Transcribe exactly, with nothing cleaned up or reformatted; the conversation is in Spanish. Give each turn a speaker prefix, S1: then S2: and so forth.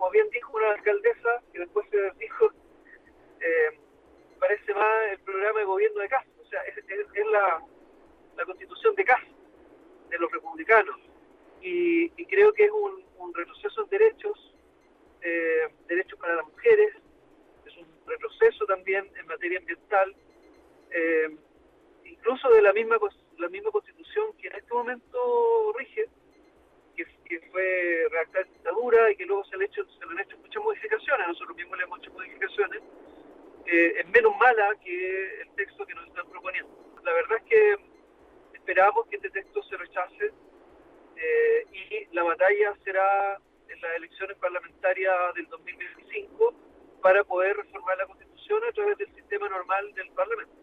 S1: como bien dijo una alcaldesa, que después se dijo, eh, parece más el programa de gobierno de Kast, o sea, es, es, es la, la constitución de Kast, de los republicanos, y, y creo que es un, un retroceso en derechos, eh, derechos para las mujeres, es un retroceso también en materia ambiental, eh, incluso de la misma la misma constitución que en este momento rige, que, que fue redactada en dictadura y que luego se le, hecho, se le han hecho muchas modificaciones, nosotros mismos le hemos hecho modificaciones, eh, es menos mala que el texto que nos están proponiendo. La verdad es que esperamos que este texto se rechace eh, y la batalla será en las elecciones parlamentarias del dos mil veinticinco para poder reformar la Constitución a través del sistema normal del Parlamento.